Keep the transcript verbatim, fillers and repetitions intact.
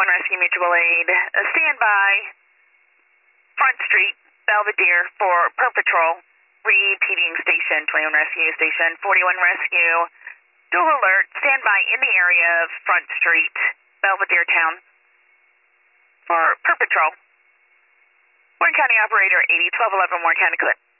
twenty-one Rescue Mutual Aid. Uh, stand by Front Street, Belvedere for Per Patrol. Repeating station, twenty-one Rescue, station forty-one Rescue. Dual alert, stand by in the area of Front Street, Belvedere Town for Per Patrol. Warren County Operator eighty twelve eleven, Warren County clear.